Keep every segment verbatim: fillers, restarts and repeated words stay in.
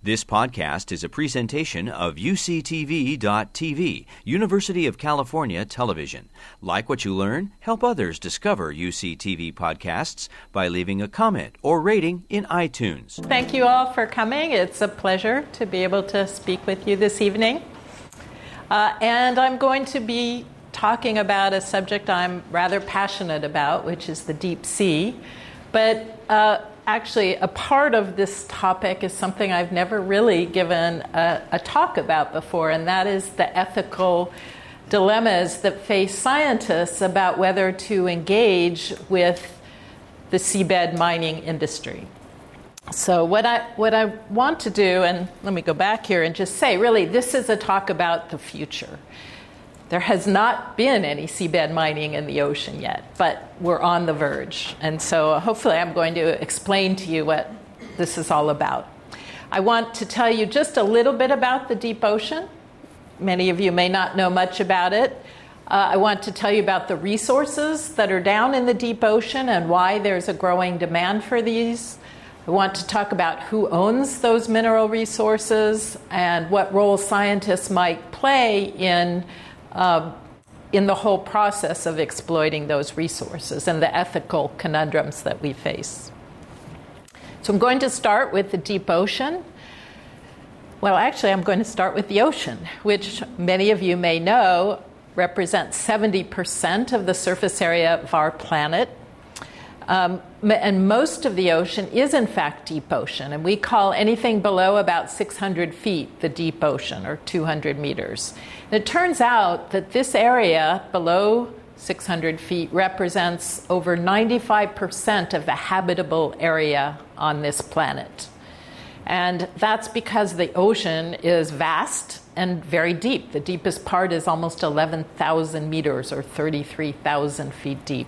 This podcast is a presentation of U C T V dot T V, University of California Television. Like what you learn? Help others discover U C T V podcasts by leaving a comment or rating in iTunes. Thank you all for coming. It's a pleasure to be able to speak with you this evening. Uh, and I'm going to be talking about a subject I'm rather passionate about, which is the deep sea. But uh, actually, a part of this topic is something I've never really given a, a talk about before, and that is the ethical dilemmas that face scientists about whether to engage with the seabed mining industry. So what I what I want to do, and let me go back here and just say, really, this is a talk about the future. There has not been any seabed mining in the ocean yet, but we're on the verge. And so hopefully I'm going to explain to you what this is all about. I want to tell you just a little bit about the deep ocean. Many of you may not know much about it. Uh, I want to tell you about the resources that are down in the deep ocean and why there's a growing demand for these. I want to talk about who owns those mineral resources and what role scientists might play in Uh, in the whole process of exploiting those resources and the ethical conundrums that we face. So I'm going to start with the deep ocean. Well, actually, I'm going to start with the ocean, which many of you may know represents seventy percent of the surface area of our planet. Um, and most of the ocean is, in fact, deep ocean. And we call anything below about six hundred feet the deep ocean, or two hundred meters. And it turns out that this area below six hundred feet represents over ninety-five percent of the habitable area on this planet. And that's because the ocean is vast and very deep. The deepest part is almost eleven thousand meters, or thirty-three thousand feet deep.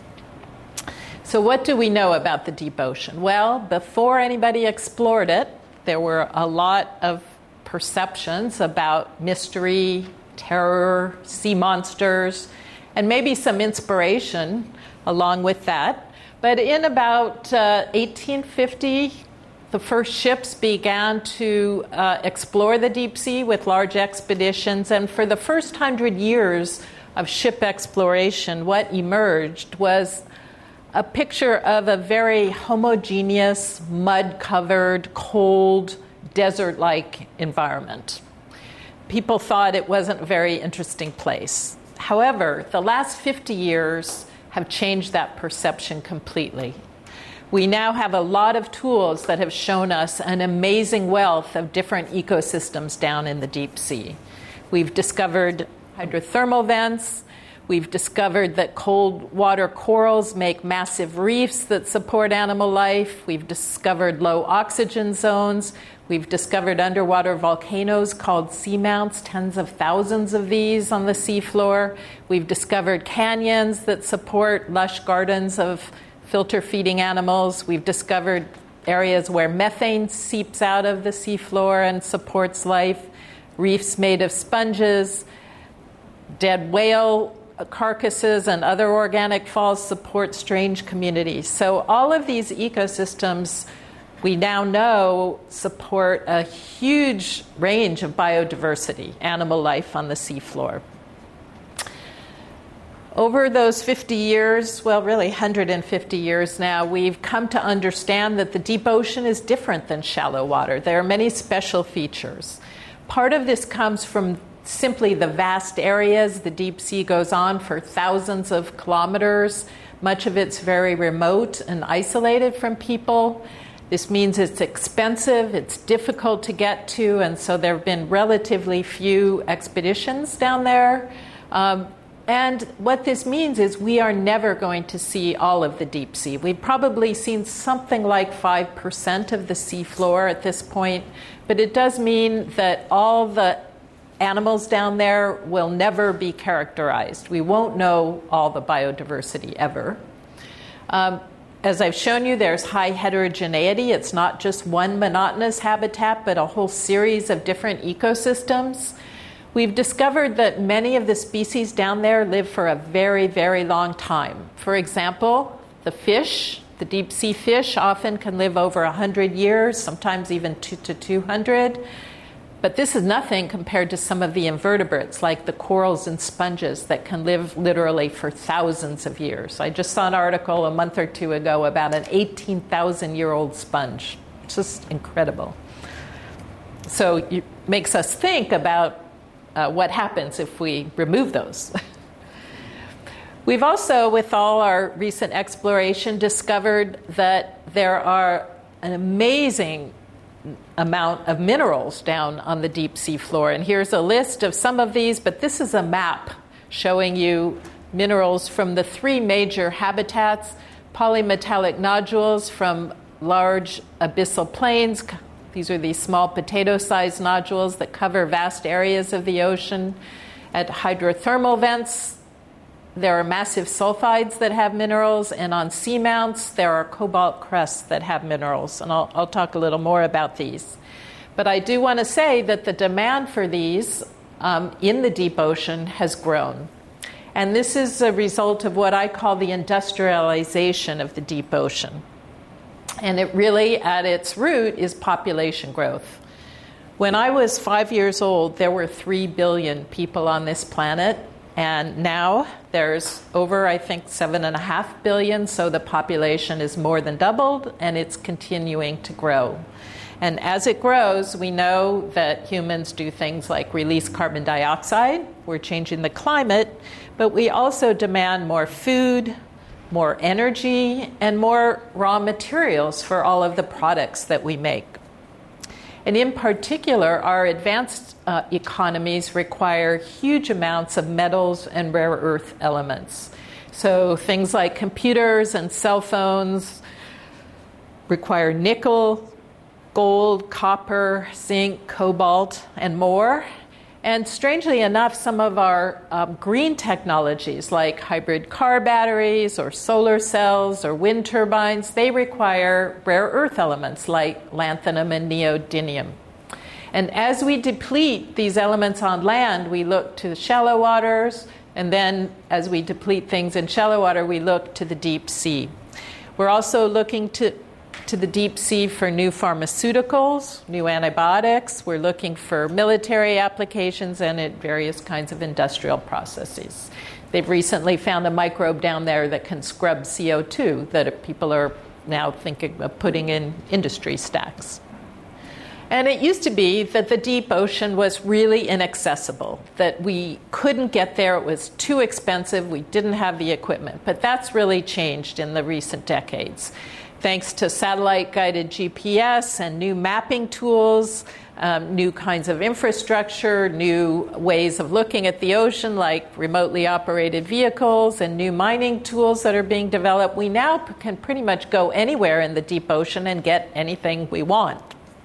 So what do we know about the deep ocean? Well, before anybody explored it, there were a lot of perceptions about mystery, terror, sea monsters, and maybe some inspiration along with that. But in about uh, eighteen fifty, the first ships began to uh, explore the deep sea with large expeditions. And for the first hundred years of ship exploration, what emerged was a picture of a very homogeneous, mud-covered, cold, desert-like environment. People thought it wasn't a very interesting place. However, the last fifty years have changed that perception completely. We now have a lot of tools that have shown us an amazing wealth of different ecosystems down in the deep sea. We've discovered hydrothermal vents. We've discovered that cold water corals make massive reefs that support animal life. We've discovered low oxygen zones. We've discovered underwater volcanoes called seamounts, tens of thousands of these on the seafloor. We've discovered canyons that support lush gardens of filter-feeding animals. We've discovered areas where methane seeps out of the seafloor and supports life. Reefs made of sponges, dead whale carcasses and other organic falls support strange communities. So all of these ecosystems, we now know, support a huge range of biodiversity, animal life on the seafloor. Over those fifty years, well, really one hundred fifty years now, we've come to understand that the deep ocean is different than shallow water. There are many special features. Part of this comes from simply the vast areas. The deep sea goes on for thousands of kilometers. Much of it's very remote and isolated from people. This means it's expensive, it's difficult to get to, and so there have been relatively few expeditions down there. Um, and what this means is we are never going to see all of the deep sea. We've probably seen something like five percent of the seafloor at this point, but it does mean that all the animals down there will never be characterized. We won't know all the biodiversity ever. Um, as I've shown you, there's high heterogeneity. It's not just one monotonous habitat, but a whole series of different ecosystems. We've discovered that many of the species down there live for a very, very long time. For example, the fish, the The deep sea fish often can live over one hundred years, sometimes even two to two hundred. But this is nothing compared to some of the invertebrates, like the corals and sponges, that can live literally for thousands of years. I just saw an article a month or two ago about an eighteen thousand year old sponge. It's just incredible. So it makes us think about uh, what happens if we remove those. We've also, with all our recent exploration, discovered that there are an amazing amount of minerals down on the deep sea floor. And here's a list of some of these, but this is a map showing you minerals from the three major habitats: polymetallic nodules from large abyssal plains. These are these small potato-sized nodules that cover vast areas of the ocean. At hydrothermal vents, there are massive sulfides that have minerals, and on seamounts, there are cobalt crusts that have minerals. And I'll, I'll talk a little more about these. But I do want to say that the demand for these um, in the deep ocean has grown. And this is a result of what I call the industrialization of the deep ocean. And it really, at its root, is population growth. When I was five years old, there were three billion people on this planet. And now there's over, I think, seven and a half billion, so the population is more than doubled, and it's continuing to grow. And as it grows, we know that humans do things like release carbon dioxide. We're changing the climate, but we also demand more food, more energy, and more raw materials for all of the products that we make. And in particular, our advanced uh, economies require huge amounts of metals and rare earth elements. So things like computers and cell phones require nickel, gold, copper, zinc, cobalt, and more. And strangely enough, some of our um, green technologies, like hybrid car batteries or solar cells or wind turbines, they require rare earth elements like lanthanum and neodymium. And as we deplete these elements on land, we look to the shallow waters, and then as we deplete things in shallow water, we look to the deep sea. We're also looking to to the deep sea for new pharmaceuticals, new antibiotics. We're looking for military applications and in various kinds of industrial processes. They've recently found a microbe down there that can scrub C O two that people are now thinking of putting in industry stacks. And it used to be that the deep ocean was really inaccessible, that we couldn't get there, it was too expensive, we didn't have the equipment. But that's really changed in the recent decades. Thanks to satellite-guided G P S and new mapping tools, um, new kinds of infrastructure, new ways of looking at the ocean, like remotely operated vehicles and new mining tools that are being developed, we now p- can pretty much go anywhere in the deep ocean and get anything we want.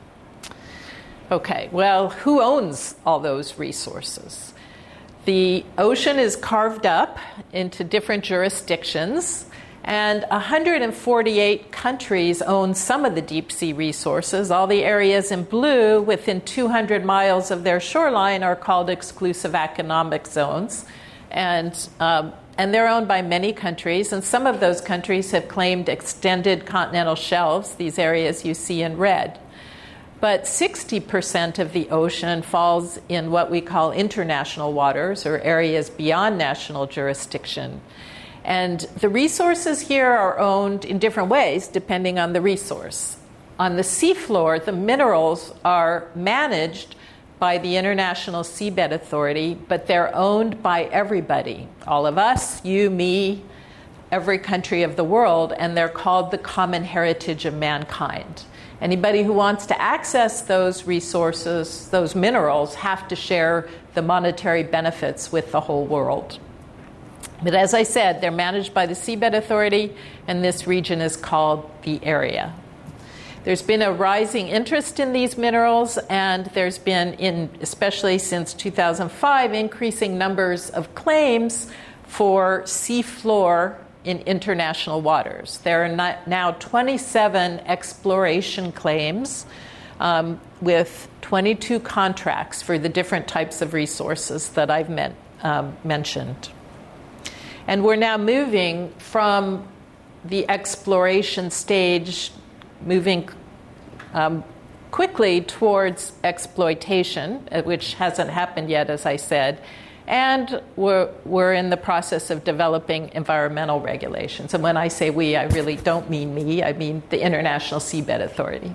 Okay, well, who owns all those resources? The ocean is carved up into different jurisdictions, and one hundred forty-eight countries own some of the deep sea resources. All the areas in blue within two hundred miles of their shoreline are called exclusive economic zones. And, um, and they're owned by many countries. And some of those countries have claimed extended continental shelves, these areas you see in red. But sixty percent of the ocean falls in what we call international waters, or areas beyond national jurisdiction. And the resources here are owned in different ways depending on the resource. On the seafloor, the minerals are managed by the International Seabed Authority, but they're owned by everybody, all of us, you, me, every country of the world, and they're called the common heritage of mankind. Anybody who wants to access those resources, those minerals, have to share the monetary benefits with the whole world. But as I said, they're managed by the Seabed Authority, and this region is called the area. There's been a rising interest in these minerals, and there's been, in, especially since two thousand five, increasing numbers of claims for seafloor in international waters. There are now twenty-seven exploration claims um, with twenty-two contracts for the different types of resources that I've meant, um, mentioned. And we're now moving from the exploration stage, moving um, quickly towards exploitation, which hasn't happened yet, as I said. And we're, we're in the process of developing environmental regulations. And when I say we, I really don't mean me. I mean the International Seabed Authority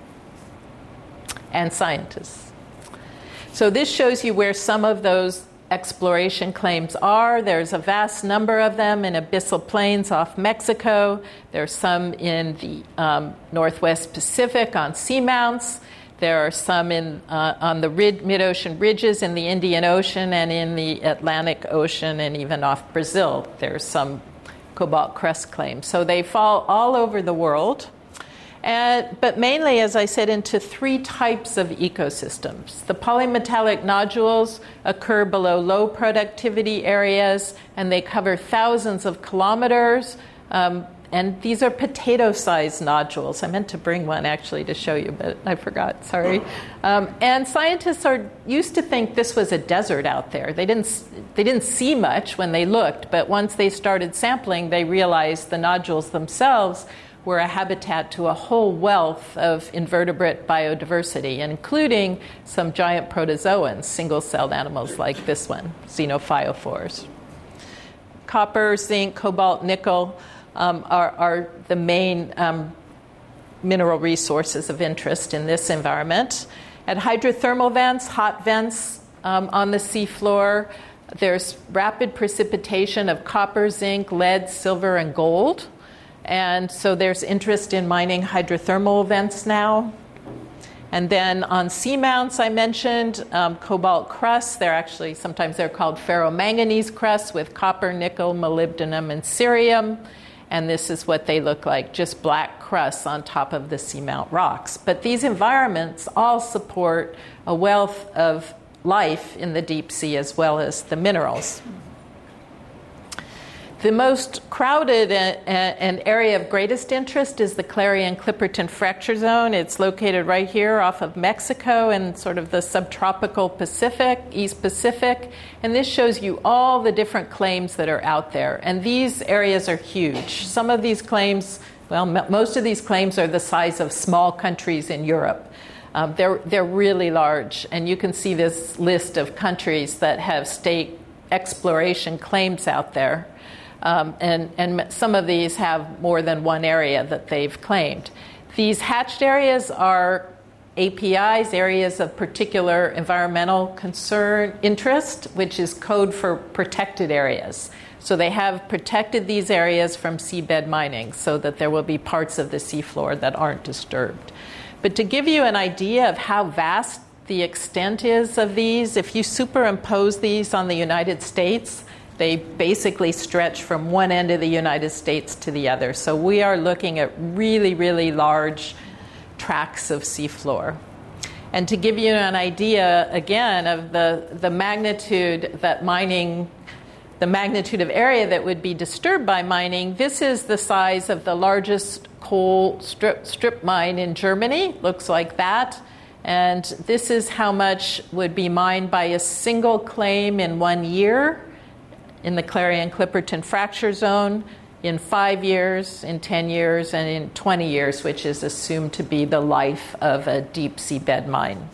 and scientists. So this shows you where some of those exploration claims are. There's a vast number of them in abyssal plains off Mexico. There's some in the um, Northwest Pacific on seamounts. There are some in, uh, on the rid- mid-ocean ridges in the Indian Ocean and in the Atlantic Ocean and even off Brazil. There's some cobalt crust claims. So they fall all over the world, and, but mainly, as I said, into three types of ecosystems. The polymetallic nodules occur below low productivity areas, and they cover thousands of kilometers. Um, And these are potato-sized nodules. I meant to bring one, actually, to show you, but I forgot. Sorry. Um, and scientists are used to think this was a desert out there. They didn't, they didn't see much when they looked, but once they started sampling, they realized the nodules themselves were a habitat to a whole wealth of invertebrate biodiversity, including some giant protozoans, single-celled animals like this one, xenophyophores. Copper, zinc, cobalt, nickel Um, are, are the main um, mineral resources of interest in this environment. At hydrothermal vents, hot vents um, on the seafloor, there's rapid precipitation of copper, zinc, lead, silver, and gold. And so there's interest in mining hydrothermal vents now. And then on seamounts, I mentioned um, cobalt crusts. They're actually, sometimes they're called ferromanganese crusts with copper, nickel, molybdenum, and cerium. And this is what they look like, just black crusts on top of the seamount rocks. But these environments all support a wealth of life in the deep sea as well as the minerals. The most crowded and area of greatest interest is the Clarion-Clipperton Fracture Zone. It's located right here off of Mexico and sort of the subtropical Pacific, East Pacific. And this shows you all the different claims that are out there. And these areas are huge. Some of these claims, well, m- most of these claims are the size of small countries in Europe. Um, they're, they're really large. And you can see this list of countries that have state exploration claims out there. Um, and, and some of these have more than one area that they've claimed. These hatched areas are A P Is, areas of particular environmental concern interest, which is code for protected areas. So they have protected these areas from seabed mining so that there will be parts of the seafloor that aren't disturbed. But to give you an idea of how vast the extent is of these, if you superimpose these on the United States, they basically stretch from one end of the United States to the other. So we are looking at really, really large tracts of seafloor. And to give you an idea, again, of the, the magnitude that mining, the magnitude of area that would be disturbed by mining, this is the size of the largest coal strip, strip mine in Germany. Looks like that. And this is how much would be mined by a single claim in one year in the Clarion-Clipperton Fracture Zone, in five years, in ten years, and in twenty years, which is assumed to be the life of a deep seabed mine.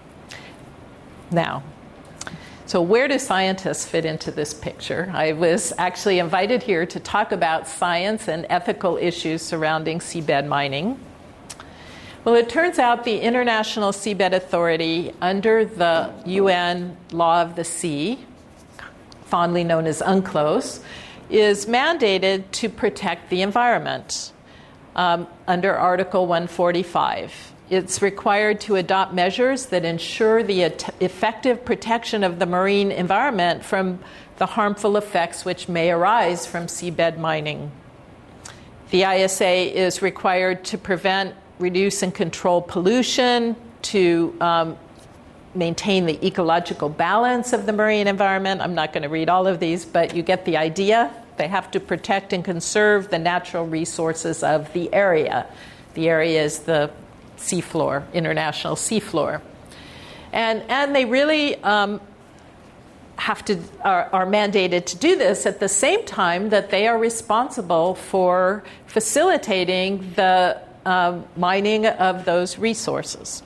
Now, so where do scientists fit into this picture? I was actually invited here to talk about science and ethical issues surrounding seabed mining. Well, it turns out the International Seabed Authority, under the U N Law of the Sea, fondly known as UNCLOS, is mandated to protect the environment um, under Article one forty-five. It's required to adopt measures that ensure the et- effective protection of the marine environment from the harmful effects which may arise from seabed mining. The I S A is required to prevent, reduce, and control pollution, to um, maintain the ecological balance of the marine environment. I'm not going to read all of these, but you get the idea. They have to protect and conserve the natural resources of the area. The area is the seafloor, international seafloor. And, and they really um, have to are, are mandated to do this at the same time that they are responsible for facilitating the uh, mining of those resources.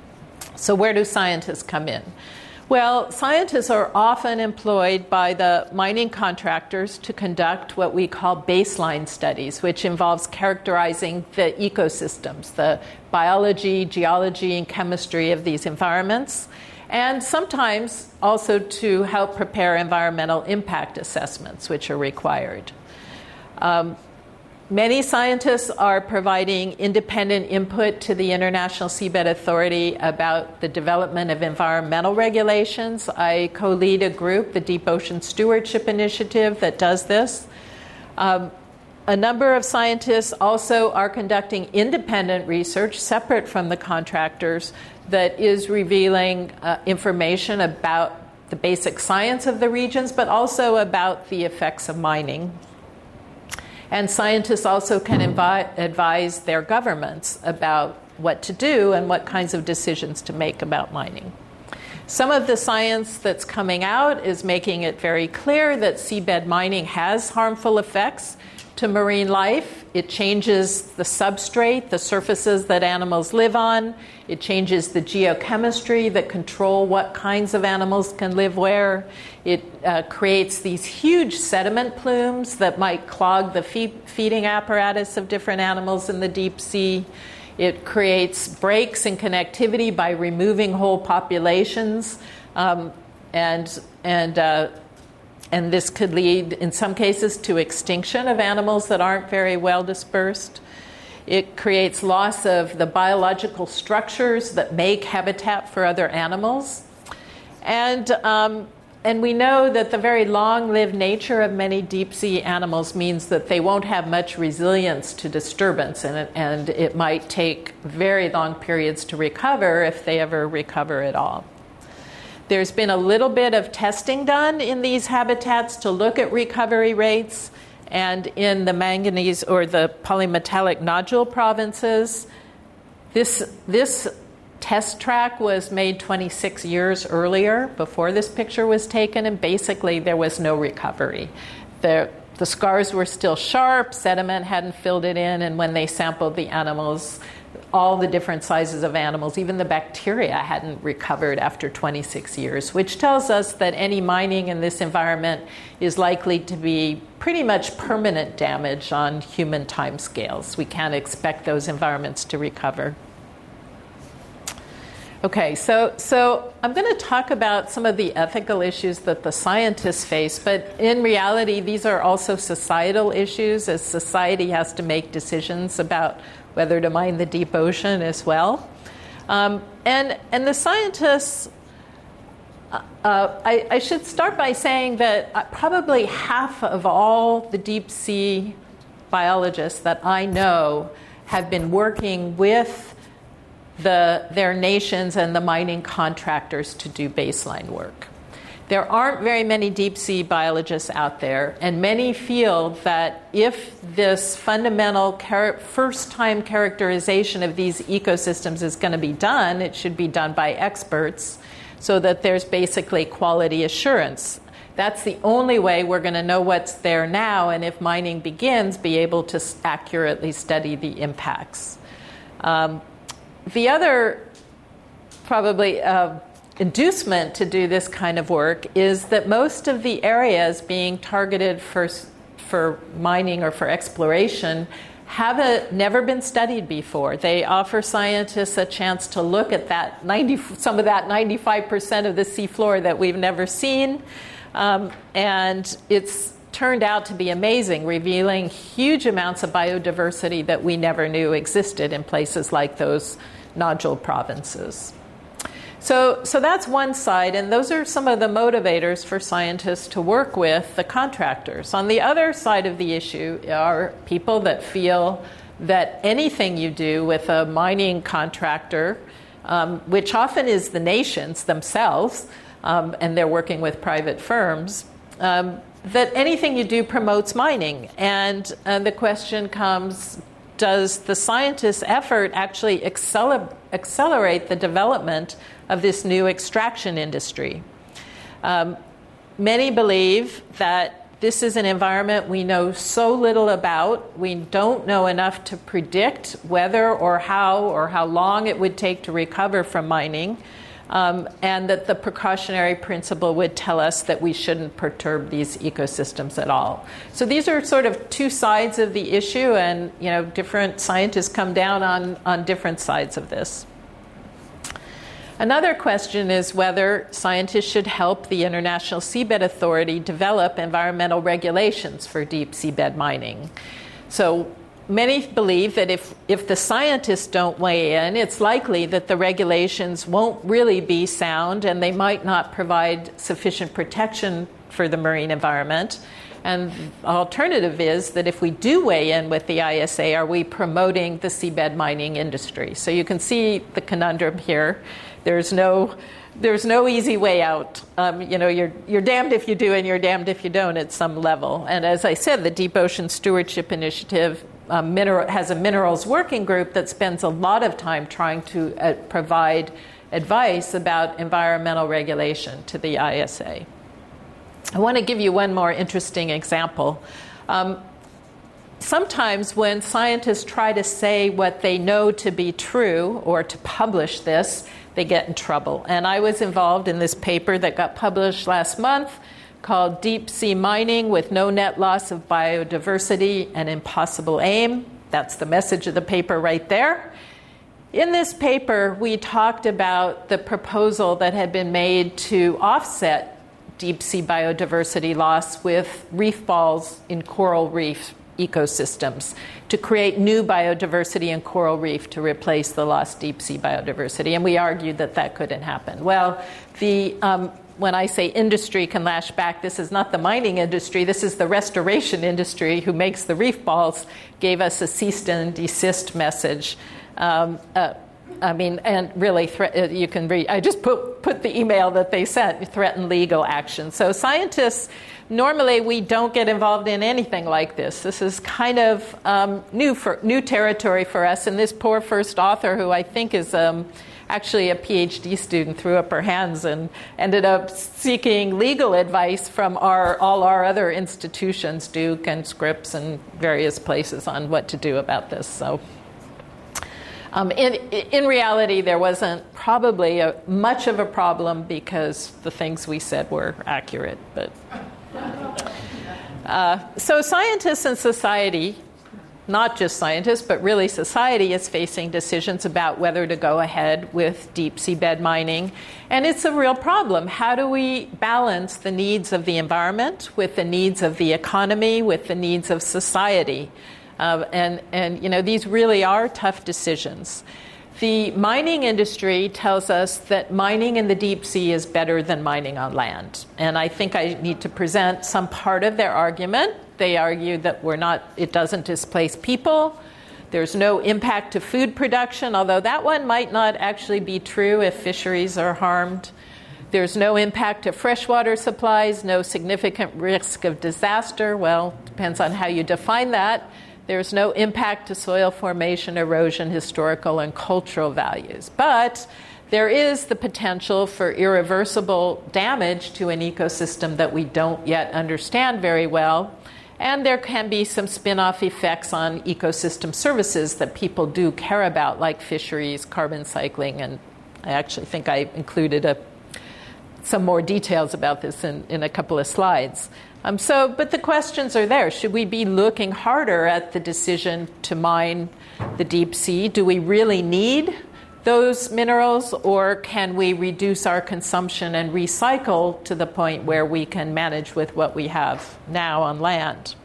So where do scientists come in? Well, scientists are often employed by the mining contractors to conduct what we call baseline studies, which involves characterizing the ecosystems, the biology, geology, and chemistry of these environments, and sometimes also to help prepare environmental impact assessments, which are required. Um, Many scientists are providing independent input to the International Seabed Authority about the development of environmental regulations. I co-lead a group, the Deep Ocean Stewardship Initiative, that does this. Um, a number of scientists also are conducting independent research separate from the contractors that is revealing uh, information about the basic science of the regions, but also about the effects of mining. And scientists also can invi- advise their governments about what to do and what kinds of decisions to make about mining. Some of the science that's coming out is making it very clear that seabed mining has harmful effects to marine life. It changes the substrate, the surfaces that animals live on. It changes the geochemistry that control what kinds of animals can live where. It uh, creates these huge sediment plumes that might clog the feed- feeding apparatus of different animals in the deep sea. It creates breaks in connectivity by removing whole populations, um, and and uh, and this could lead, in some cases, to extinction of animals that aren't very well dispersed. It creates loss of the biological structures that make habitat for other animals. And, um, and we know that the very long-lived nature of many deep-sea animals means that they won't have much resilience to disturbance, and it, and it might take very long periods to recover if they ever recover at all. There's been a little bit of testing done in these habitats to look at recovery rates, and in the manganese or the polymetallic nodule provinces, this, this test track was made twenty-six years earlier, before this picture was taken, and basically there was no recovery. The, the scars were still sharp, sediment hadn't filled it in, and when they sampled the animals, all the different sizes of animals, even the bacteria hadn't recovered after twenty-six years, which tells us that any mining in this environment is likely to be pretty much permanent damage on human timescales. We can't expect those environments to recover. Okay, so, so I'm going to talk about some of the ethical issues that the scientists face, but in reality, these are also societal issues, as society has to make decisions about whether to mine the deep ocean as well. Um, and, and the scientists, uh, I, I should start by saying that probably half of all the deep sea biologists that I know have been working with the, their nations and the mining contractors to do baseline work. There aren't very many deep sea biologists out there, and many feel that if this fundamental char- first-time characterization of these ecosystems is going to be done, it should be done by experts so that there's basically quality assurance. That's the only way we're going to know what's there now, and if mining begins, be able to accurately study the impacts. Um, the other probably uh, inducement to do this kind of work is that most of the areas being targeted for for mining or for exploration have never been studied before. They offer scientists a chance to look at that ninety some of that ninety-five percent of the seafloor that we've never seen, um, and it's turned out to be amazing, revealing huge amounts of biodiversity that we never knew existed in places like those nodule provinces. So, so that's one side, and those are some of the motivators for scientists to work with the contractors. On the other side of the issue are people that feel that anything you do with a mining contractor, um, which often is the nations themselves, um, and they're working with private firms, um, that anything you do promotes mining. And, and the question comes, does the scientist's effort actually acceler- accelerate the development of this new extraction industry? Um, many believe that this is an environment we know so little about. We don't know enough to predict whether or how or how long it would take to recover from mining, um, and that the precautionary principle would tell us that we shouldn't perturb these ecosystems at all. So these are sort of two sides of the issue, and you know, different scientists come down on, on different sides of this. Another question is whether scientists should help the International Seabed Authority develop environmental regulations for deep seabed mining. So many believe that if, if the scientists don't weigh in, it's likely that the regulations won't really be sound and they might not provide sufficient protection for the marine environment. And the alternative is that if we do weigh in with the I S A, are we promoting the seabed mining industry? So you can see the conundrum here. There's no, there's no easy way out. Um, you know, you're you're damned if you do and you're damned if you don't at some level. And as I said, the Deep Ocean Stewardship Initiative um, mineral, has a minerals working group that spends a lot of time trying to uh, provide advice about environmental regulation to the I S A. I want to give you one more interesting example. Um, sometimes when scientists try to say what they know to be true or to publish this, they get in trouble. And I was involved in this paper that got published last month called Deep Sea Mining with No Net Loss of Biodiversity, an Impossible Aim. That's the message of the paper right there. In this paper, we talked about the proposal that had been made to offset deep sea biodiversity loss with reef balls in coral reef ecosystems to create new biodiversity in coral reef to replace the lost deep sea biodiversity. And we argued that that couldn't happen. Well, the um, when I say industry can lash back, this is not the mining industry, this is the restoration industry who makes the reef balls, gave us a cease and desist message. Um, uh, I mean, and really, thre- you can read, I just put, put the email that they sent, threaten legal action. So scientists, normally we don't get involved in anything like this. This is kind of um, new for new territory for us. And this poor first author, who I think is um, actually a PhD student, threw up her hands and ended up seeking legal advice from our all our other institutions, Duke and Scripps and various places, on what to do about this. So. Um, in, in reality, there wasn't probably a, much of a problem because the things we said were accurate. But uh, so scientists and society, not just scientists, but really society, is facing decisions about whether to go ahead with deep seabed mining. And it's a real problem. How do we balance the needs of the environment with the needs of the economy, with the needs of society? Uh, and, and, you know, these really are tough decisions. The mining industry tells us that mining in the deep sea is better than mining on land. And I think I need to present some part of their argument. They argue that we're not, it doesn't displace people. There's no impact to food production, although that one might not actually be true if fisheries are harmed. There's no impact to freshwater supplies, no significant risk of disaster. Well, depends on how you define that. There's no impact to soil formation, erosion, historical, and cultural values. But there is the potential for irreversible damage to an ecosystem that we don't yet understand very well. And there can be some spin-off effects on ecosystem services that people do care about, like fisheries, carbon cycling, and I actually think I included a, some more details about this in, in a couple of slides. Um, so, but the questions are there. Should we be looking harder at the decision to mine the deep sea? Do we really need those minerals, or can we reduce our consumption and recycle to the point where we can manage with what we have now on land?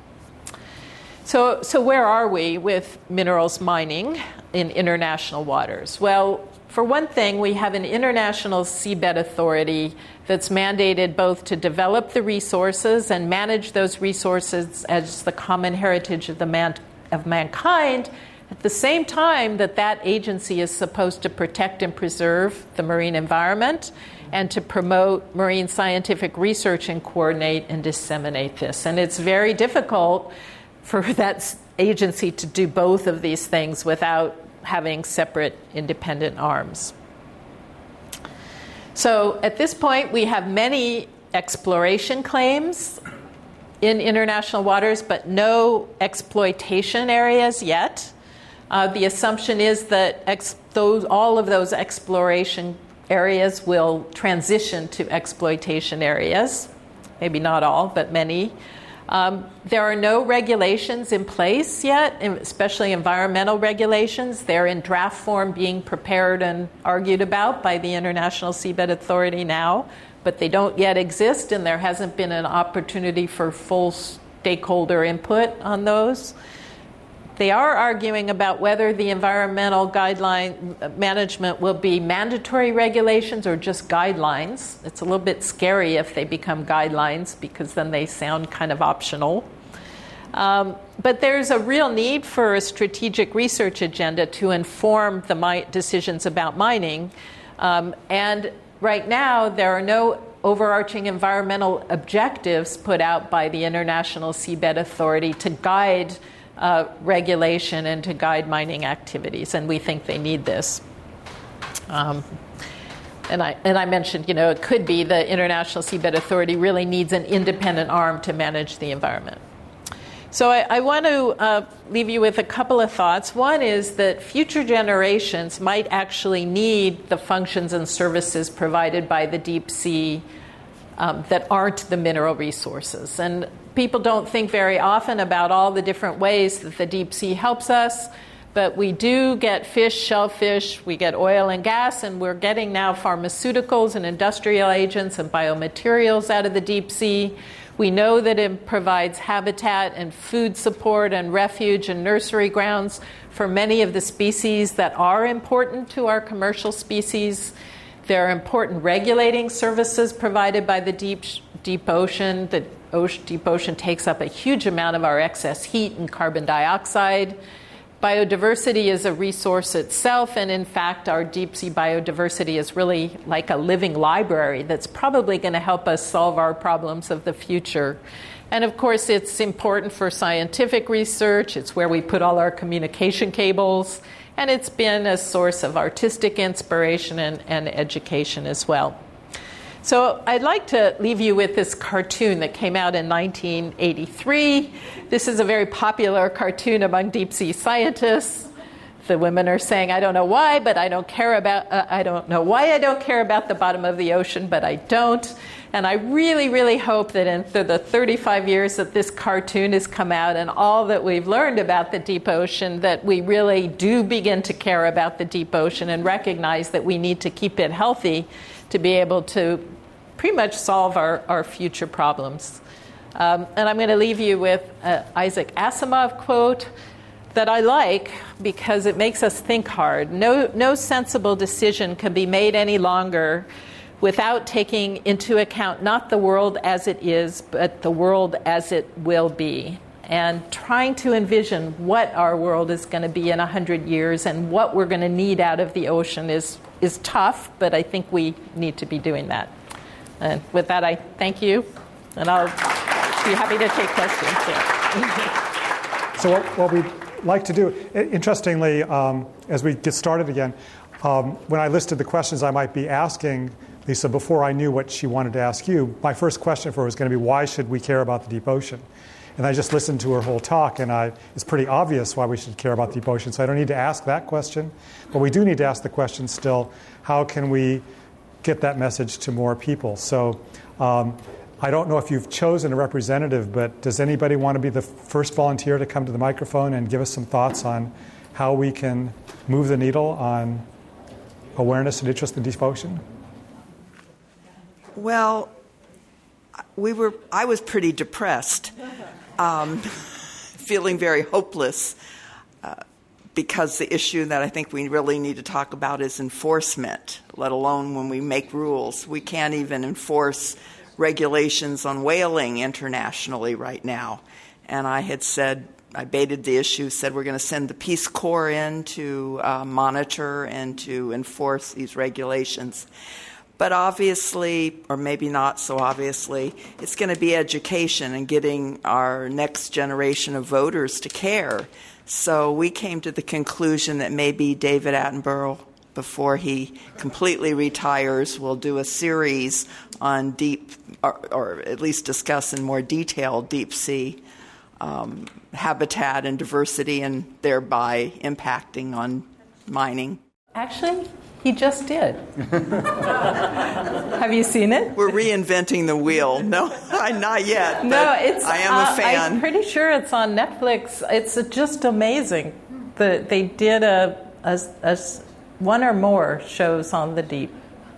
So, so where are we with minerals mining in international waters? Well, for one thing, we have an international seabed authority that's mandated both to develop the resources and manage those resources as the common heritage of the man, of mankind, at the same time that that agency is supposed to protect and preserve the marine environment and to promote marine scientific research and coordinate and disseminate this. And it's very difficult for that agency to do both of these things without having separate independent arms. So at this point, we have many exploration claims in international waters, but no exploitation areas yet. Uh, the assumption is that ex- those, all of those exploration areas will transition to exploitation areas. Maybe not all, but many. Um, there are no regulations in place yet, especially environmental regulations. They're in draft form, being prepared and argued about by the International Seabed Authority now, but they don't yet exist, and there hasn't been an opportunity for full stakeholder input on those. They are arguing about whether the environmental guideline management will be mandatory regulations or just guidelines. It's a little bit scary if they become guidelines, because then they sound kind of optional. Um, but there's a real need for a strategic research agenda to inform the mi- decisions about mining. Um, and right now, there are no overarching environmental objectives put out by the International Seabed Authority to guide Uh, regulation and to guide mining activities, and we think they need this. Um, and I and I mentioned, you know, it could be the International Seabed Authority really needs an independent arm to manage the environment. So I, I want to uh, leave you with a couple of thoughts. One is that future generations might actually need the functions and services provided by the deep sea um, that aren't the mineral resources. And people don't think very often about all the different ways that the deep sea helps us, but we do get fish, shellfish, we get oil and gas, and we're getting now pharmaceuticals and industrial agents and biomaterials out of the deep sea. We know that it provides habitat and food support and refuge and nursery grounds for many of the species that are important to our commercial species. There are important regulating services provided by the deep deep ocean. The ocean, deep ocean takes up a huge amount of our excess heat and carbon dioxide. Biodiversity is a resource itself, and in fact, our deep sea biodiversity is really like a living library that's probably going to help us solve our problems of the future. And of course, it's important for scientific research. It's where we put all our communication cables, and it's been a source of artistic inspiration and, and education as well. So I'd like to leave you with this cartoon that came out in nineteen eighty-three. This is a very popular cartoon among deep sea scientists. The women are saying, I don't know why, but I don't care about, uh, I don't know why I don't care about the bottom of the ocean, but I don't. And I really, really hope that in the thirty-five years that this cartoon has come out and all that we've learned about the deep ocean, that we really do begin to care about the deep ocean and recognize that we need to keep it healthy to be able to pretty much solve our, our future problems. Um, and I'm going to leave you with an Isaac Asimov quote that I like because it makes us think hard. No, no sensible decision can be made any longer without taking into account not the world as it is, but the world as it will be. And trying to envision what our world is going to be in one hundred years and what we're going to need out of the ocean is, is tough, but I think we need to be doing that. And with that, I thank you, and I'll be happy to take questions. Yeah. So what, what we'd like to do, interestingly, um, as we get started again, um, when I listed the questions I might be asking Lisa before I knew what she wanted to ask you, my first question for her was going to be, why should we care about the deep ocean? And I just listened to her whole talk, and I, it's pretty obvious why we should care about the deep ocean, so I don't need to ask that question. But we do need to ask the question still, how can we get that message to more people? So um, I don't know if you've chosen a representative, but does anybody want to be the first volunteer to come to the microphone and give us some thoughts on how we can move the needle on awareness and interest in the deep ocean? Well, we were. I was pretty depressed, um, feeling very hopeless, uh, because the issue that I think we really need to talk about is enforcement, let alone when we make rules. We can't even enforce regulations on whaling internationally right now. And I had said, I baited the issue, said we're going to send the Peace Corps in to uh, monitor and to enforce these regulations. But obviously, or maybe not so obviously, it's going to be education and getting our next generation of voters to care. So we came to the conclusion that maybe David Attenborough before he completely retires, will do a series on deep, or, or at least discuss in more detail, deep sea um, habitat and diversity, and thereby impacting on mining. Actually, he just did. Have you seen it? We're reinventing the wheel. No, not yet. No, it's. I am uh, a fan. I'm pretty sure it's on Netflix. It's just amazing. The, they did a, a, a one or more shows on the deep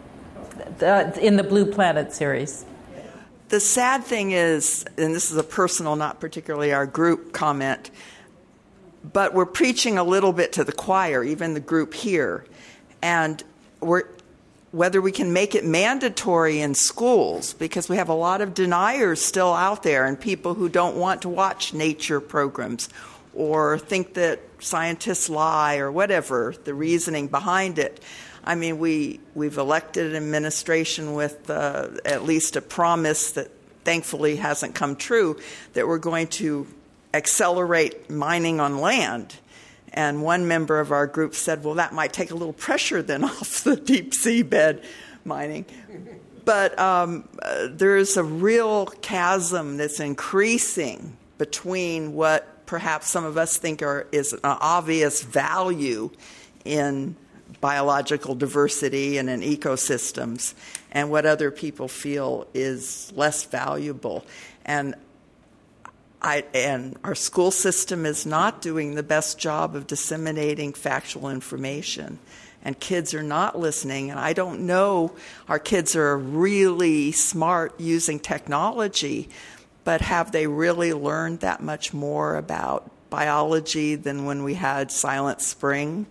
uh, in the Blue Planet series. The sad thing is, and this is a personal, not particularly our group comment, but we're preaching a little bit to the choir, even the group here. And we're, whether we can make it mandatory in schools, because we have a lot of deniers still out there and people who don't want to watch nature programs or think that scientists lie or whatever, the reasoning behind it. I mean, we, we've elected an administration with uh, at least a promise that thankfully hasn't come true, that we're going to accelerate mining on land. And one member of our group said, well, that might take a little pressure then off the deep seabed mining. But um, uh, there's a real chasm that's increasing between what perhaps some of us think are, is an obvious value in biological diversity and in ecosystems, and what other people feel is less valuable. And I, and our school system is not doing the best job of disseminating factual information. And kids are not listening. And I don't know, our kids are really smart using technology, but have they really learned that much more about biology than when we had Silent Spring?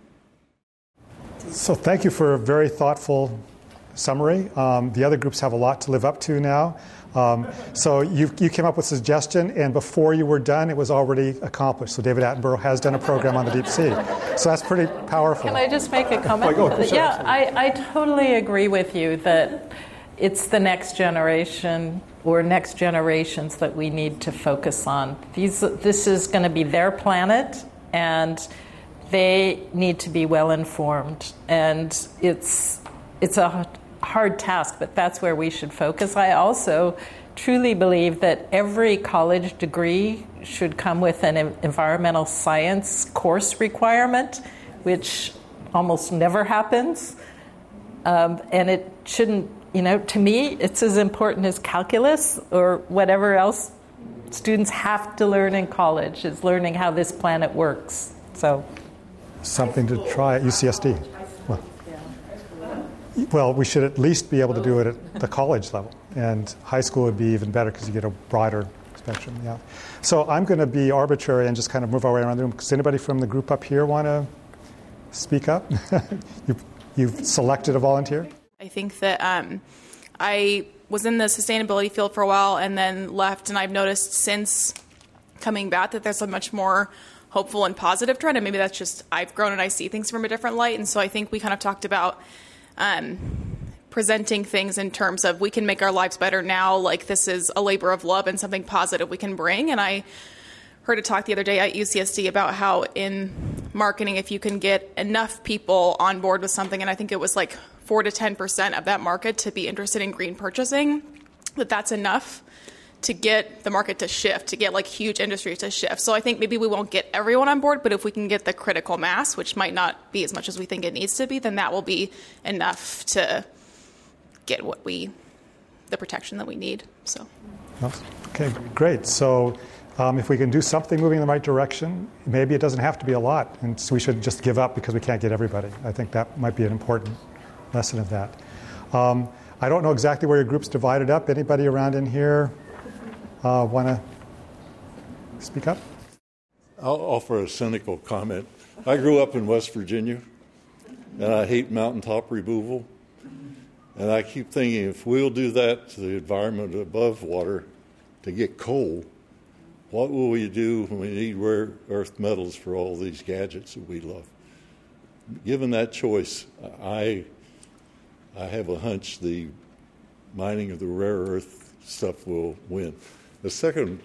So thank you for a very thoughtful summary. Um, the other groups have a lot to live up to now. Um, so you, you came up with a suggestion, and before you were done, it was already accomplished. So David Attenborough has done a program on the deep sea. So that's pretty powerful. Can I just make a comment? Oh, go, sure, yeah, I, I totally agree with you that it's the next generation or next generations that we need to focus on. These, this is going to be their planet, and they need to be well informed. And it's it's a hard task, but that's where we should focus. I also truly believe that every college degree should come with an environmental science course requirement, which almost never happens. Um, and it shouldn't, you know, to me, it's as important as calculus or whatever else students have to learn in college, is learning how this planet works. So, something to try at U C S D. Well, well, we should at least be able to do it at the college level, and high school would be even better because you get a broader spectrum. Yeah. So I'm going to be arbitrary and just kind of move our way around the room. Does anybody from the group up here want to speak up? you, you've selected a volunteer. I think that um, I was in the sustainability field for a while and then left, and I've noticed since coming back that there's a much more hopeful and positive trend, and maybe that's just I've grown and I see things from a different light. And so I think we kind of talked about um, presenting things in terms of we can make our lives better now, like this is a labor of love and something positive we can bring. And I heard a talk the other day at U C S D about how in marketing, if you can get enough people on board with something, and I think it was like four to ten percent of that market to be interested in green purchasing, that that's enough to get the market to shift, to get like huge industries to shift. So I think maybe we won't get everyone on board, but if we can get the critical mass, which might not be as much as we think it needs to be, then that will be enough to get what we, the protection that we need. So, okay, great. So um, if we can do something moving in the right direction, maybe it doesn't have to be a lot, and so we should just give up because we can't get everybody. I think that might be an important lesson of that. Um, I don't know exactly where your group's divided up. Anybody around in here uh, want to speak up? I'll offer a cynical comment. I grew up in West Virginia, and I hate mountaintop removal. And I keep thinking, if we'll do that to the environment above water to get coal, what will we do when we need rare earth metals for all these gadgets that we love? Given that choice, I I have a hunch the mining of the rare earth stuff will win. The second,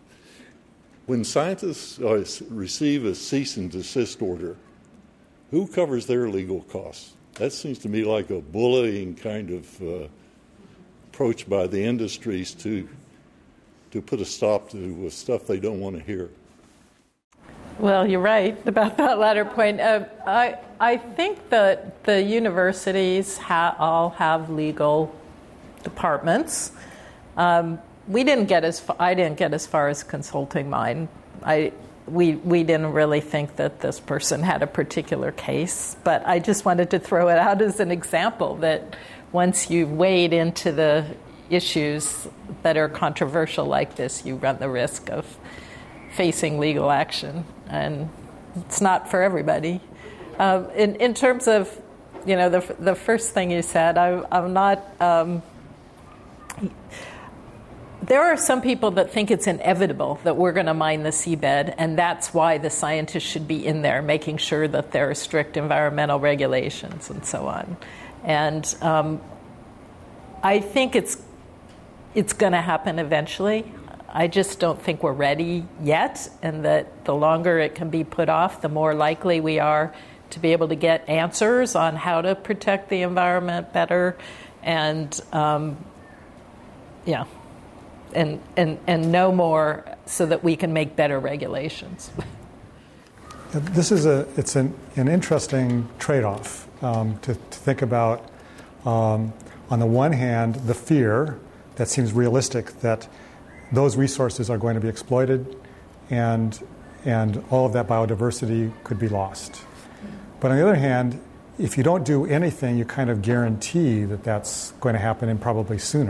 when scientists receive a cease and desist order, who covers their legal costs? That seems to me like a bullying kind of uh, approach by the industries to to put a stop to stuff they don't want to hear. Well, you're right about that latter point. Uh, I I think that the universities ha- all have legal departments. Um, we didn't get as far, I didn't get as far as consulting mine. I we we didn't really think that this person had a particular case, but I just wanted to throw it out as an example that once you wade into the issues that are controversial like this, you run the risk of facing legal action, and it's not for everybody. Uh, in in terms of, you know, the the first thing you said, I, I'm not. Um, there are some people that think it's inevitable that we're going to mine the seabed, and that's why the scientists should be in there, making sure that there are strict environmental regulations and so on. And um, I think it's it's going to happen eventually. I just don't think we're ready yet, and that the longer it can be put off, the more likely we are to be able to get answers on how to protect the environment better, and um, yeah, and and and know more so that we can make better regulations. This is a it's an, an interesting trade-off um, to, to think about. Um, on the one hand, the fear that seems realistic that those resources are going to be exploited, and and all of that biodiversity could be lost. But on the other hand, if you don't do anything, you kind of guarantee that that's going to happen, and probably sooner.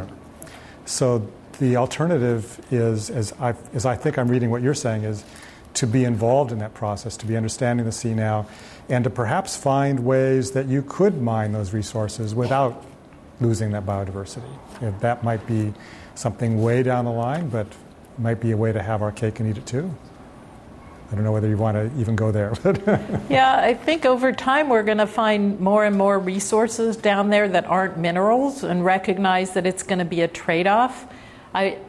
So the alternative is, as I as I think I'm reading what you're saying, is to be involved in that process, to be understanding the sea now, and to perhaps find ways that you could mine those resources without losing that biodiversity. You know, that might be something way down the line, but might be a way to have our cake and eat it too. I don't know whether you want to even go there. Yeah, I think over time we're going to find more and more resources down there that aren't minerals, and recognize that it's going to be a trade-off. I,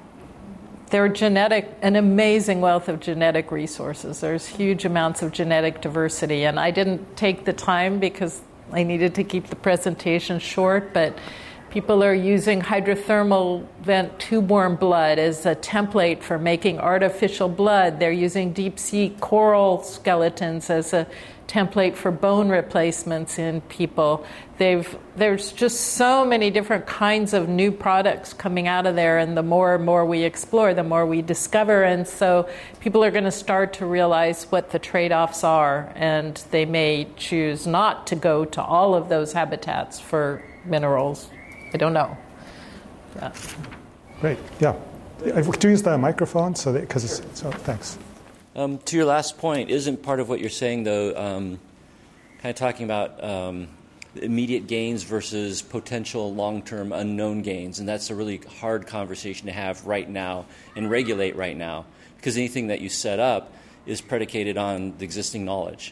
there are genetic, an amazing wealth of genetic resources. There's huge amounts of genetic diversity, and I didn't take the time because I needed to keep the presentation short, but people are using hydrothermal vent tube worm blood as a template for making artificial blood. They're using deep sea coral skeletons as a template for bone replacements in people. They've, there's just so many different kinds of new products coming out of there, and the more and more we explore, the more we discover. And so people are going to start to realize what the trade-offs are, and they may choose not to go to all of those habitats for minerals. I don't know. Yeah. Great. Yeah. Could you use the microphone so that, because it's so thanks. Um, to your last point, isn't part of what you're saying though, um, kind of talking about um, immediate gains versus potential long-term unknown gains, and that's a really hard conversation to have right now and regulate right now, because anything that you set up is predicated on the existing knowledge.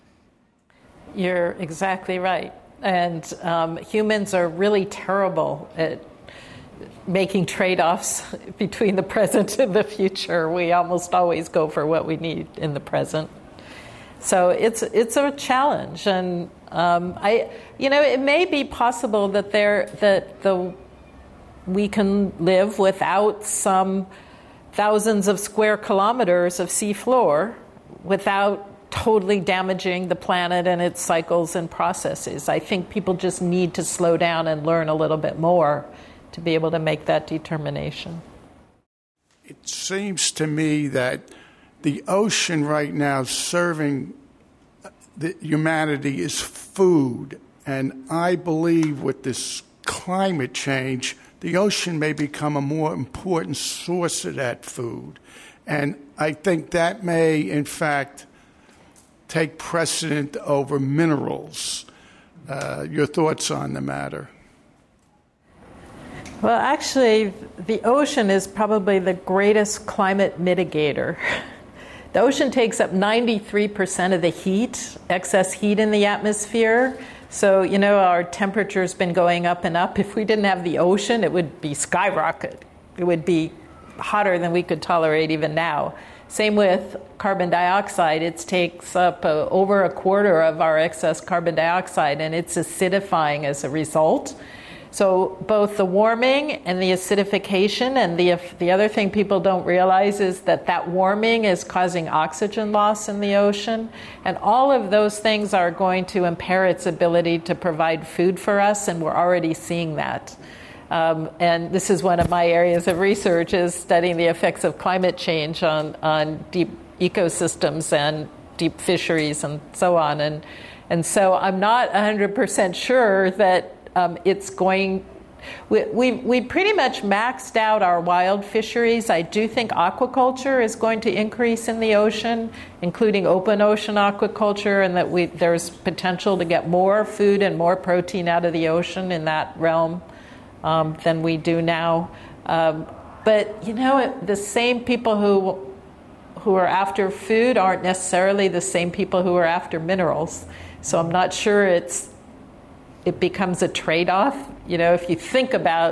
You're exactly right. And um, humans are really terrible at making trade-offs between the present and the future. We almost always go for what we need in the present. So it's it's a challenge, and um, I, you know, it may be possible that there that the we can live without some thousands of square kilometers of sea floor without totally damaging the planet and its cycles and processes. I think people just need to slow down and learn a little bit more to be able to make that determination. It seems to me that the ocean right now serving the humanity is food, and I believe with this climate change, the ocean may become a more important source of that food. And I think that may, in fact, take precedent over minerals. Uh, your thoughts on the matter? Well, actually, the ocean is probably the greatest climate mitigator. The ocean takes up ninety-three percent of the heat, excess heat in the atmosphere. So, you know, our temperature's been going up and up. If we didn't have the ocean, it would be skyrocket. It would be hotter than we could tolerate even now. Same with carbon dioxide. It takes up uh, over a quarter of our excess carbon dioxide, and it's acidifying as a result. So both the warming and the acidification, and the the other thing people don't realize is that that warming is causing oxygen loss in the ocean, and all of those things are going to impair its ability to provide food for us, and we're already seeing that. Um, and this is one of my areas of research, is studying the effects of climate change on, on deep ecosystems and deep fisheries and so on. And, and so I'm not one hundred percent sure that Um, it's going, we, we, we pretty much maxed out our wild fisheries. I do think aquaculture is going to increase in the ocean, including open ocean aquaculture, and that we, there's potential to get more food and more protein out of the ocean in that realm um, than we do now. Um, but, you know, the same people who, who are after food aren't necessarily the same people who are after minerals. So I'm not sure it's it becomes a trade-off. You know, if you think about,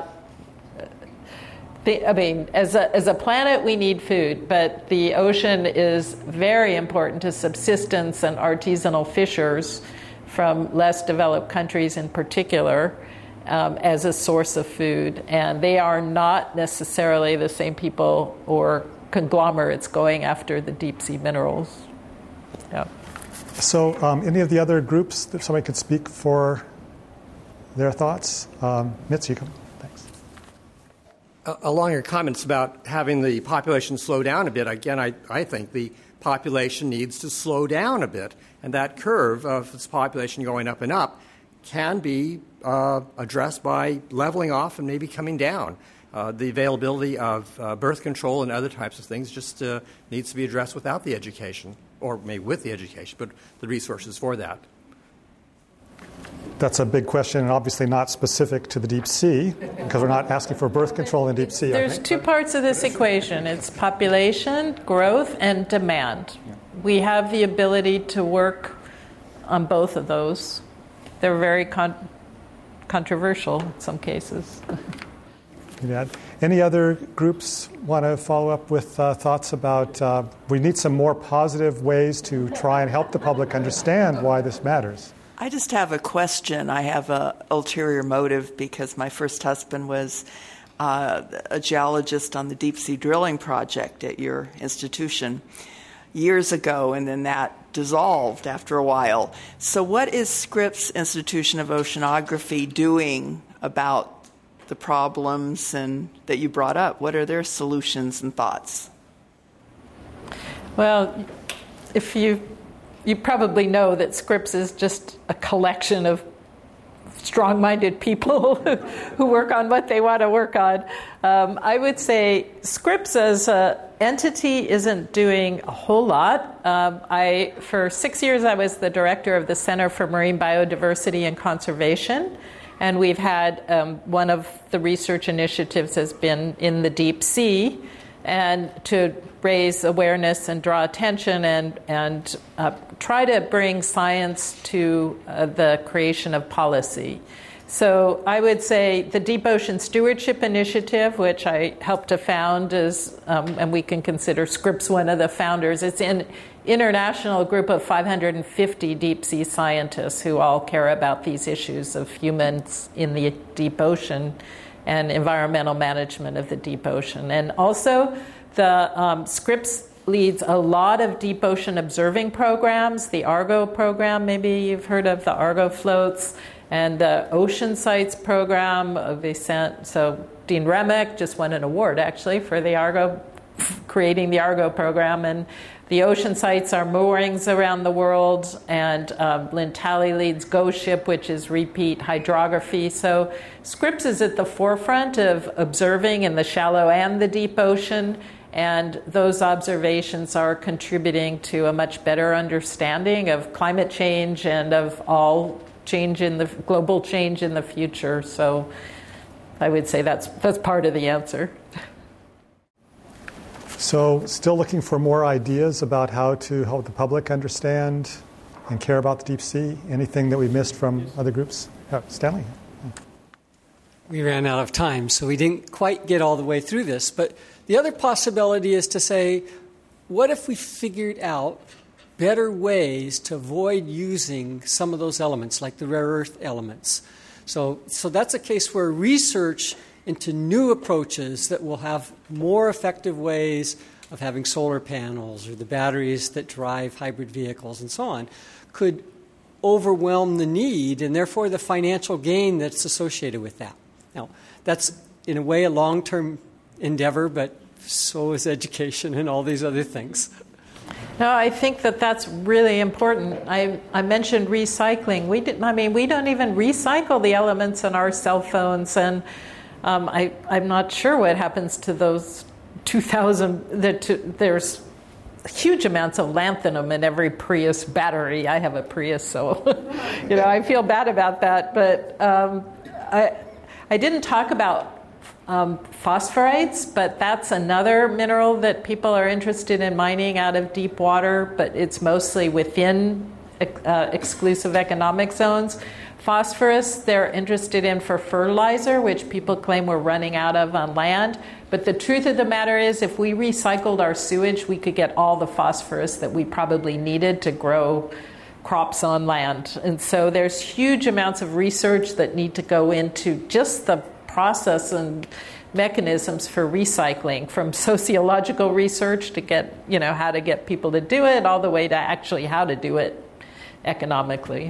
the, I mean, as a, as a planet, we need food, but the ocean is very important to subsistence and artisanal fishers from less developed countries in particular um, as a source of food. And they are not necessarily the same people or conglomerates going after the deep-sea minerals. Yeah. So um, any of the other groups, if somebody could speak for their thoughts? Um, Mitz, you come. Thanks. Uh, along your comments about having the population slow down a bit, again, I, I think the population needs to slow down a bit. And that curve of its population going up and up can be uh, addressed by leveling off and maybe coming down. Uh, the availability of uh, birth control and other types of things just uh, needs to be addressed without the education, or maybe with the education, but the resources for that. That's a big question, and obviously not specific to the deep sea, because we're not asking for birth control in deep sea. There's two parts of this equation. It's population, growth, and demand. We have the ability to work on both of those. They're very con- controversial in some cases. Yeah. Any other groups want to follow up with uh, thoughts about uh, we need some more positive ways to try and help the public understand why this matters? I just have a question. I have an ulterior motive because my first husband was uh, a geologist on the deep sea drilling project at your institution years ago, and then that dissolved after a while. So what is Scripps Institution of Oceanography doing about the problems and that you brought up? What are their solutions and thoughts? Well, if you you probably know that Scripps is just a collection of strong-minded people who work on what they want to work on. Um, I would say Scripps as an entity isn't doing a whole lot. Um, I, for six years, I was the director of the Center for Marine Biodiversity and Conservation, and we've had um, one of the research initiatives has been in the deep sea, and to raise awareness and draw attention and and uh, try to bring science to uh, the creation of policy. So I would say the Deep Ocean Stewardship Initiative, which I helped to found, is, um, and we can consider Scripps one of the founders. It's an international group of five hundred fifty deep sea scientists who all care about these issues of humans in the deep ocean and environmental management of the deep ocean. And also, the um, Scripps leads a lot of deep ocean observing programs. The Argo program, maybe you've heard of the Argo floats, and the Ocean Sites program. Uh, they sent, so Dean Remick just won an award, actually, for the Argo, creating the Argo program. And the Ocean Sites are moorings around the world, and um, Lynn Talley leads Ghost Ship, which is repeat hydrography. So Scripps is at the forefront of observing in the shallow and the deep ocean, and those observations are contributing to a much better understanding of climate change and of all change in the global change in the future. So I would say that's that's part of the answer. So still looking for more ideas about how to help the public understand and care about the deep sea? Anything that we missed from other groups? Oh, Stanley? We ran out of time, so we didn't quite get all the way through this. But the other possibility is to say, what if we figured out better ways to avoid using some of those elements, like the rare earth elements? So, so that's a case where research into new approaches that will have more effective ways of having solar panels or the batteries that drive hybrid vehicles and so on could overwhelm the need and therefore the financial gain that's associated with that. Now, that's in a way a long-term endeavor, but so is education and all these other things. No, I think that that's really important. I, I mentioned recycling. We didn't, I mean, we don't even recycle the elements in our cell phones, and um, I, I'm not sure what happens to those two thousand. The two, there's huge amounts of lanthanum in every Prius battery. I have a Prius, so you know I feel bad about that. But um, I, I didn't talk about Um, phosphorites, but that's another mineral that people are interested in mining out of deep water, but it's mostly within uh, exclusive economic zones. Phosphorus, they're interested in for fertilizer, which people claim we're running out of on land. But the truth of the matter is, if we recycled our sewage, we could get all the phosphorus that we probably needed to grow crops on land. And so there's huge amounts of research that need to go into just the process and mechanisms for recycling, from sociological research to get, you know, how to get people to do it, all the way to actually how to do it economically.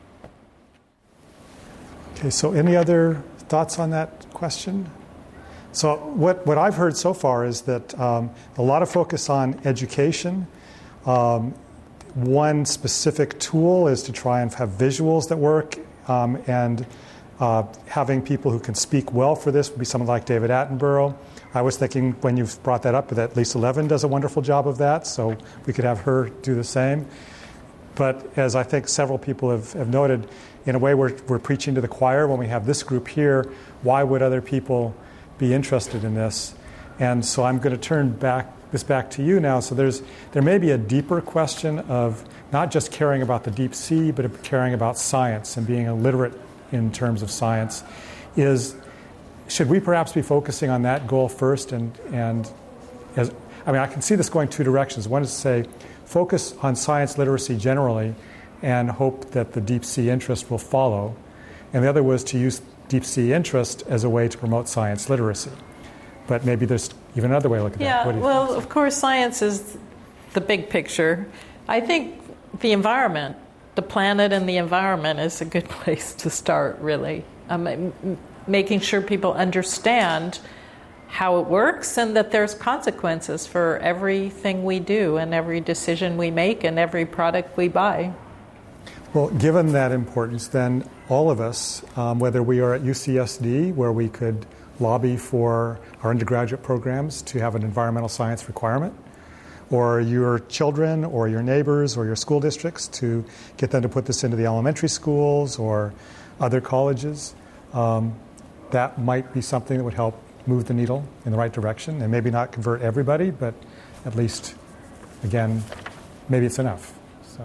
Okay, so any other thoughts on that question? So what, what I've heard so far is that um, a lot of focus on education. Um, one specific tool is to try and have visuals that work, um, and Uh, having people who can speak well for this would be someone like David Attenborough. I was thinking when you've brought that up that Lisa Levin does a wonderful job of that, so we could have her do the same. But as I think several people have, have noted, in a way we're, we're preaching to the choir when we have this group here. Why would other people be interested in this? And so I'm going to turn back this back to you now. So there's there may be a deeper question of not just caring about the deep sea, but of caring about science and being illiterate in terms of science. Is should we perhaps be focusing on that goal first? And and as I mean, I can see this going two directions. One is to say, focus on science literacy generally, and hope that the deep sea interest will follow. And the other was to use deep sea interest as a way to promote science literacy. But maybe there's even another way to look at yeah, that. What do you well, think? of course, science is the big picture. I think the environment, the planet and the environment is a good place to start, really. Um, m- making sure people understand how it works and that there's consequences for everything we do and every decision we make and every product we buy. Well, given that importance, then all of us, um, whether we are at U C S D, where we could lobby for our undergraduate programs to have an environmental science requirement, or your children or your neighbors or your school districts to get them to put this into the elementary schools or other colleges, um, that might be something that would help move the needle in the right direction, and maybe not convert everybody, but at least, again, maybe it's enough. So.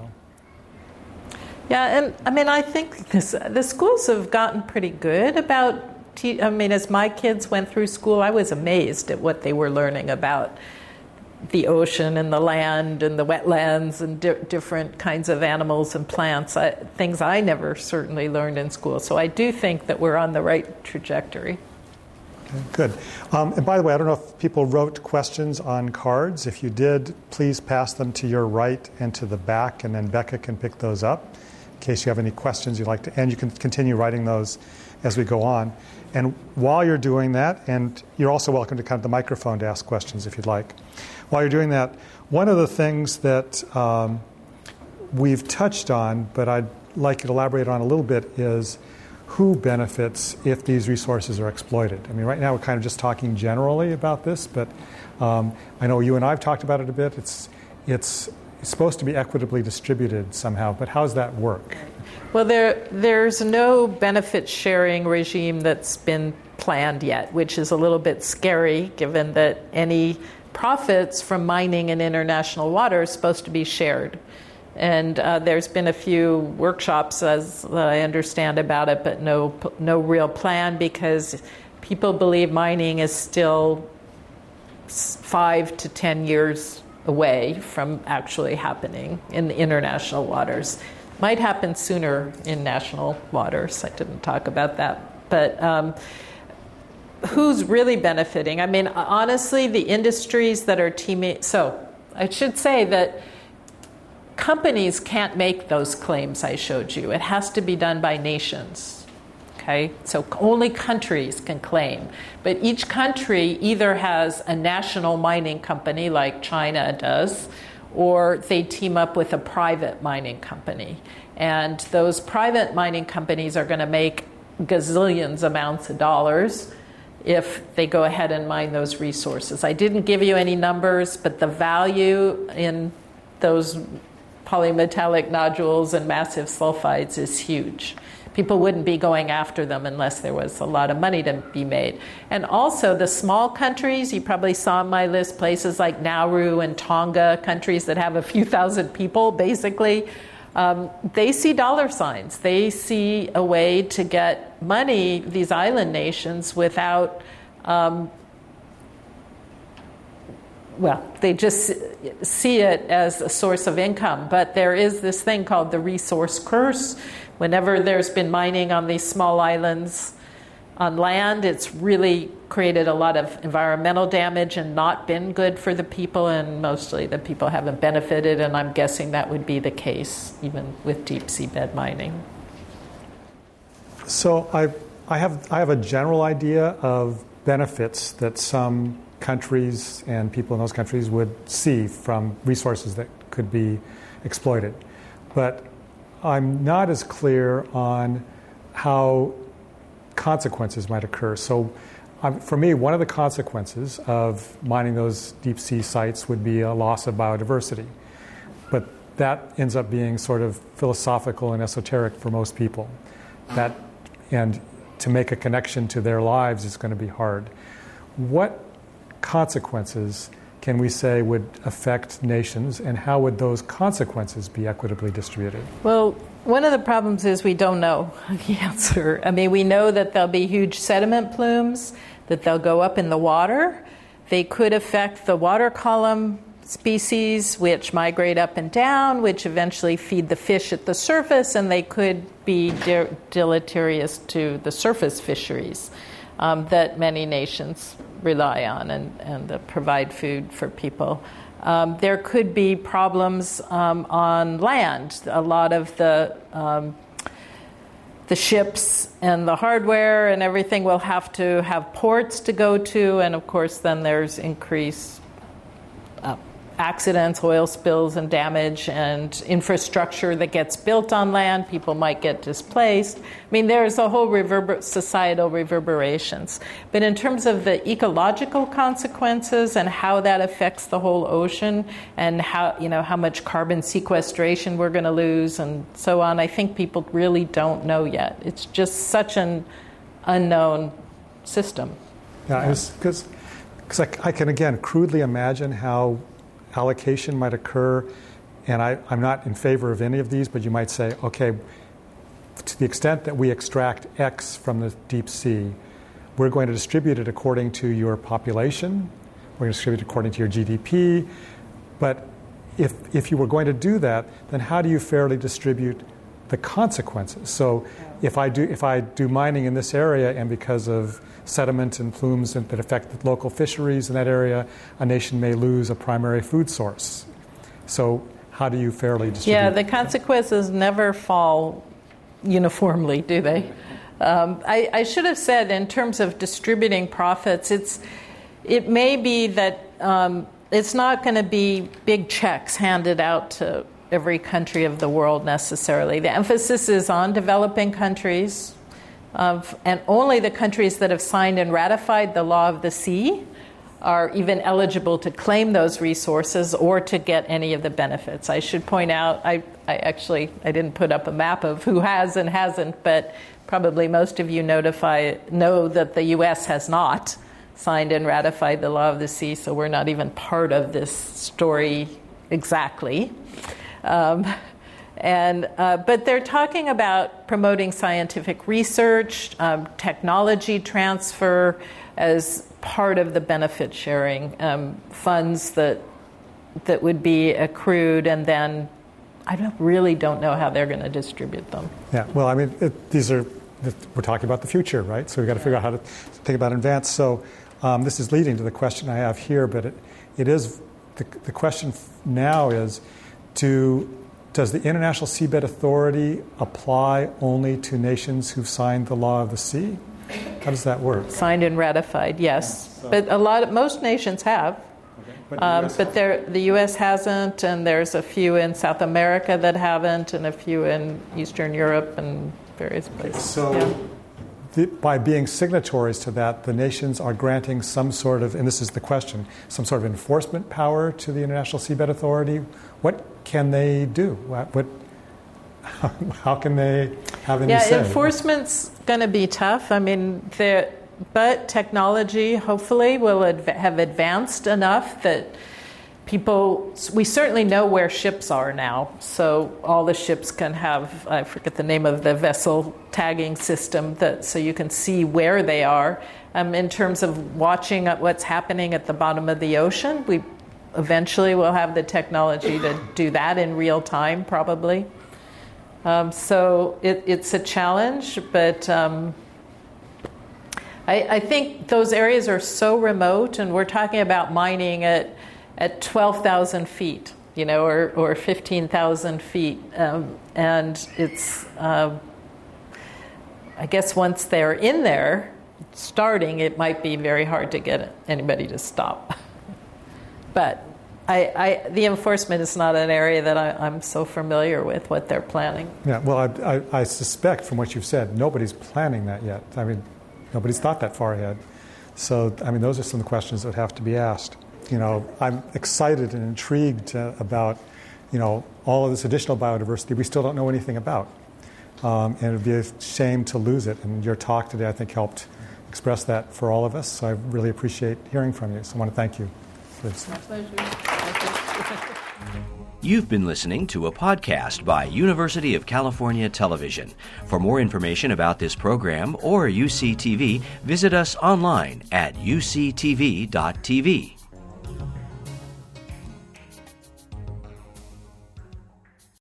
Yeah, and I mean, I think this, the schools have gotten pretty good about, te- I mean, as my kids went through school, I was amazed at what they were learning about the ocean and the land and the wetlands and di- different kinds of animals and plants, I, things I never certainly learned in school. So I do think that we're on the right trajectory. Okay, good. Um, and by the way, I don't know if people wrote questions on cards. If you did, please pass them to your right and to the back, and then Becca can pick those up in case you have any questions you'd like to, and you can continue writing those as we go on. And while you're doing that, and you're also welcome to come to the microphone to ask questions if you'd like. While you're doing that, one of the things that um, we've touched on, but I'd like you to elaborate on a little bit, is who benefits if these resources are exploited. I mean, right now we're kind of just talking generally about this, but um, I know you and I have talked about it a bit. It's, it's it's supposed to be equitably distributed somehow, but how does that work? Well, there there's no benefit sharing regime that's been planned yet, which is a little bit scary, given that any profits from mining in international water are supposed to be shared. And uh, there's been a few workshops, as I understand about it, but no no real plan, because people believe mining is still five to ten years away from actually happening in the international waters. Might happen sooner in national waters. I didn't talk about that. But um, who's really benefiting? I mean, honestly, the industries that are teaming... So I should say that companies can't make those claims I showed you. It has to be done by nations. Okay? So only countries can claim. But each country either has a national mining company like China does, or they team up with a private mining company. And those private mining companies are going to make gazillions amounts of dollars if they go ahead and mine those resources. I didn't give you any numbers, but the value in those polymetallic nodules and massive sulfides is huge. People wouldn't be going after them unless there was a lot of money to be made. And also the small countries, you probably saw on my list, places like Nauru and Tonga, countries that have a few thousand people, basically, um, they see dollar signs. They see a way to get money, these island nations, without, um, well, they just see it as a source of income. But there is this thing called the resource curse. Whenever there's been mining on these small islands on land, it's really created a lot of environmental damage and not been good for the people, and mostly the people haven't benefited, and I'm guessing that would be the case even with deep seabed mining. So I, I have I have a general idea of benefits that some countries and people in those countries would see from resources that could be exploited. But I'm not as clear on how consequences might occur. So um, for me, one of the consequences of mining those deep sea sites would be a loss of biodiversity. But that ends up being sort of philosophical and esoteric for most people. That, and to make a connection to their lives is going to be hard. What consequences can we say would affect nations, and how would those consequences be equitably distributed? Well, one of the problems is we don't know the answer. I mean, we know that there'll be huge sediment plumes, that they'll go up in the water. They could affect the water column species, which migrate up and down, which eventually feed the fish at the surface, and they could be de- deleterious to the surface fisheries um, that many nations rely on and, and uh, provide food for people. Um, there could be problems um, on land. A lot of the um, the ships and the hardware and everything will have to have ports to go to, and of course then there's increased uh, accidents, oil spills and damage, and infrastructure that gets built on land. People might get displaced. I mean, there's a whole reverber- societal reverberations. But in terms of the ecological consequences and how that affects the whole ocean, and how, you know, how much carbon sequestration we're going to lose and so on, I think people really don't know yet. It's just such an unknown system. Yeah, because I, I can, again, crudely imagine how allocation might occur, and I, I'm not in favor of any of these, but you might say, okay, to the extent that we extract X from the deep sea, we're going to distribute it according to your population, we're going to distribute it according to your G D P, but if if you were going to do that, then how do you fairly distribute the consequences? So if I do if I do mining in this area, and because of sediment and plumes that affect the local fisheries in that area, a nation may lose a primary food source. So how do you fairly distribute? Yeah, the consequences never fall uniformly, do they? Um, I, I should have said, in terms of distributing profits, it's it may be that um, it's not going to be big checks handed out to every country of the world necessarily. The emphasis is on developing countries, Of, and only the countries that have signed and ratified the law of the sea are even eligible to claim those resources or to get any of the benefits. I should point out, I, I actually I didn't put up a map of who has and hasn't, but probably most of you notify, know that the U S has not signed and ratified the law of the sea, so we're not even part of this story exactly. Um, And uh, but they're talking about promoting scientific research, um, technology transfer as part of the benefit sharing um, funds that that would be accrued, and then I don't, really don't know how they're going to distribute them. Yeah, well, I mean, it, these are, we're talking about the future, right? So we've got to figure out how to think about it in advance. So um, this is leading to the question I have here, but it, it is, the, the question now is, to, does the International Seabed Authority apply only to nations who've signed the Law of the Sea? How does that work? Signed and ratified, yes. Yeah, so. But a lot of, most nations have. Okay. But, the, um, but there, the U S hasn't, and there's a few in South America that haven't, and a few in Eastern Europe and various places. So yeah. the, by being signatories to that, the nations are granting some sort of, and this is the question, some sort of enforcement power to the International Seabed Authority. What can they do? What, what how can they have any yeah, say? Yeah, enforcement's going to be tough. I mean, there, but technology hopefully will adv- have advanced enough that people, we certainly know where ships are now. So all the ships can have, I forget the name of the vessel tagging system, that so you can see where they are. Um, in terms of watching at what's happening at the bottom of the ocean, we eventually will have the technology to do that in real time, probably. Um, so it, it's a challenge, but um, I, I think those areas are so remote, and we're talking about mining at at twelve thousand feet, you know, or, or fifteen thousand feet, um, and it's, uh, I guess once they're in there, starting, it might be very hard to get anybody to stop. But I, I, the enforcement is not an area that I, I'm so familiar with what they're planning. Yeah, well, I, I, I suspect from what you've said, nobody's planning that yet. I mean, nobody's thought that far ahead. So, I mean, those are some of the questions that have to be asked. You know, I'm excited and intrigued uh, about, you know, all of this additional biodiversity we still don't know anything about. Um, and it would be a shame to lose it. And your talk today, I think, helped express that for all of us. So I really appreciate hearing from you. So I want to thank you. Please. My pleasure. You've been listening to a podcast by University of California Television. For more information about this program or U C T V, visit us online at U C T V dot T V.